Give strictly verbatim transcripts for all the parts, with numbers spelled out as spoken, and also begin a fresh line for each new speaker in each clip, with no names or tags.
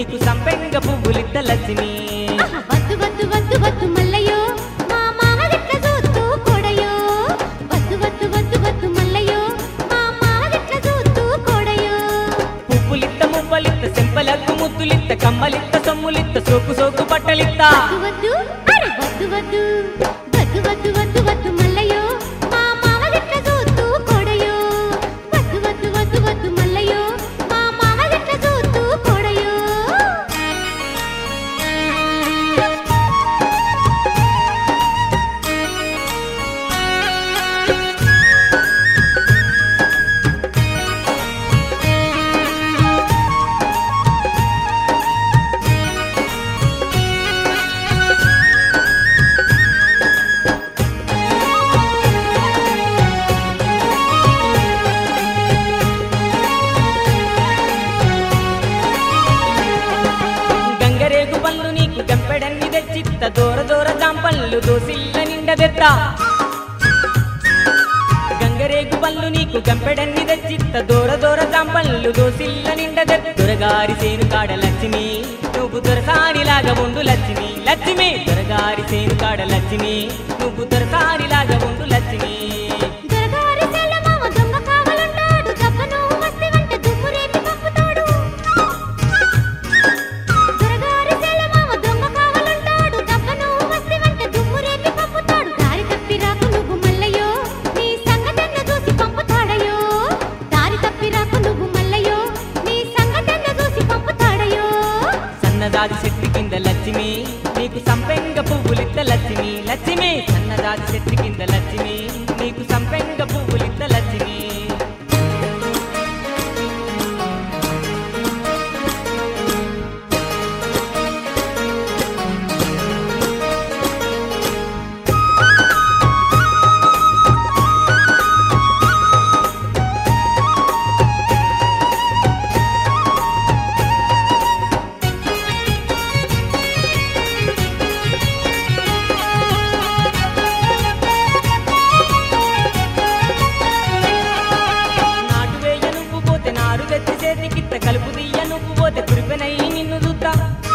నీకు సంపెంగ పువ్వులిత్త లక్ష్మి
వద్దు వద్దు వద్దు వద్దు మల్లయ్యో మా మామ గిట్ల చూస్తూ కొడయో వద్దు వద్దు వద్దు వద్దు మల్లయ్యో మా మామ గిట్ల చూస్తూ కొడయో
పువ్వులిత్త మువ్వలిత్త సెంపలకు ముద్దులిత్త కమ్మలిత్త సొమ్ములిత్త సోకు సోకు బట్టలిత్త
వద్దు అరే వద్దు వద్దు వద్దు వద్దు వద్దు వద్దు మల్లయ్యో మా మామ గిట్ల చూస్తూ కొడయో వద్దు వద్దు వద్దు వద్దు మల్లయ్యో మా మామ గిట్ల చూస్తూ కొడయో
గంగరేగు పళ్ళు నీకు గంపెడన్ని తెచ్చిత్త దూర దూర జాంపళ్ళు దోసిల్ల నిండదెత్త గంగరేగు పళ్ళు నీకు గంపెడన్ని తెచ్చిత్త దూర దూర జాంపళ్ళు దోసిల్ల నిండదెత్త దొరగారి సేను కాడ లక్ష్మి నువ్వు దొరసానిలాగా ఉండు లక్ష్మి లక్ష్మి దొరగారి సేను కాడ లక్ష్మి నువ్వు దొరసానిలాగా ఉండు లక్ష్మి
దొరగారి సెల్ల మామ దొంగ కావలుంటాడు దప్పను వస్తే వెంట దుమ్ము రేపి పంపుతాడు దొరగారి సెల్ల మామ దొంగ కావలుంటాడు దప్పను వస్తే వెంట దుమ్ము రేపి పంపుతాడు దారి తప్పి రాకు నువ్వు మల్లయ్యో నీ సంగతెన్న చూసి పంపుతాడయో దారి తప్పి రాకు నువ్వు మల్లయ్యో నీ సంగతెన్న చూసి పంపుతాడయో
సన్నదాది చెట్టు కింద లక్ష్మి నీకు సంపెంగ పువ్వులిత్త లక్ష్మి లక్ష్మి సన్నదాది చెట్టు కింద లక్ష్మి నీకు సంపెంగ పువ్వులిత్త లక్ష్మి నాటు వేయ నువ్వు పోతే నారు తెచ్చి చేతికిత్త కలుపు దియ్య నువ్వు పోతే కురిపెనయ్యి నిన్ను చూద్దా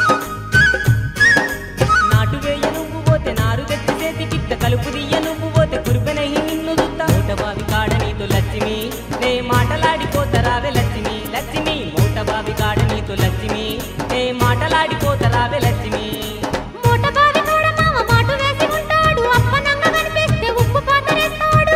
నాటు వేయ నువ్వు పోతే నారు తెచ్చి చేతికిత్త కలుపు దియ్య నువ్వు పోతే కురిపెనయ్యి నిన్ను చూద్దా మూటబావి కాడ నీతో లక్ష్మి నే మాటలాడిపోతరావే లక్ష్మి లక్ష్మి మూటబావి కాడ నీతో లక్ష్మి నే మాటలాడిపోతరావే లక్ష్మి
మోటబావి కాడ మామ మాటు వేసి ఉంటాడు అప్పనంగ కనిపిస్తే ఉప్పు పాతరేస్తాడు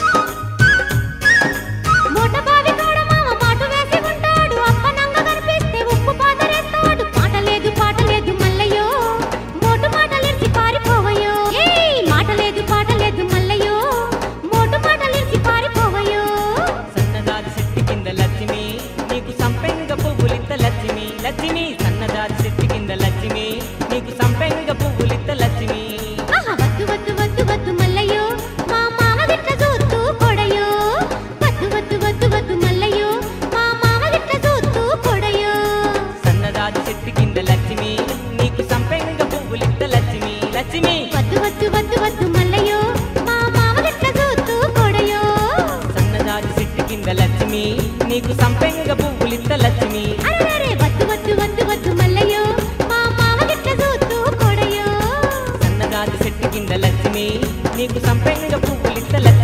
మోటబావి కాడ మామ మాటు వేసి ఉంటాడు అప్పనంగ కనిపిస్తే ఉప్పు పాతరేస్తాడు పాట లేదు పాట లేదు మల్లయ్యో మోటు మాటలిర్చి పారిపోవయ్యో ఏయ్ మాట లేదు పాట లేదు మల్లయ్యో మోటు మాటలిర్చి పారిపోవయ్యో
సన్నదాది చెట్టు కింద లక్ష్మి నీకు సంపెంగ పువ్వులిత్త లక్ష్మి లక్ష్మి సన్నదాది చెట్టు కింద లక్ష్మి నీకు సంపెంగ పువ్వులిత్త లక్ష్మి
ఆహా వద్దు వద్దు వద్దు వద్దు మల్లయ్యో మా మామ గిట్ల చూస్తూ కొడయో వద్దు వద్దు వద్దు వద్దు మల్లయ్యో మా మామ గిట్ల చూస్తూ కొడయో
సన్నదాది చెట్టు కింద లక్ష్మి నీకు సంపెంగ పువ్వులిత్త లక్ష్మి లక్ష్మి
వద్దు వద్దు వద్దు వద్దు మల్లయ్యో మా మామ గిట్ల చూస్తూ కొడయో
సన్నదాది చెట్టు కింద లక్ష్మి నీకు సంపెంగ పువ్వులిత్త లక్ష్మి
అరెరే వద్దు వద్దు వద్దు వద్దు మల్లయ్యో మా మామ గిట్ల చూస్తూ కొడయో
సన్నదాది చెట్టు కింద లక్ష్మి నీకు సంపెంగ పువ్వులిత్త లక్ష్మి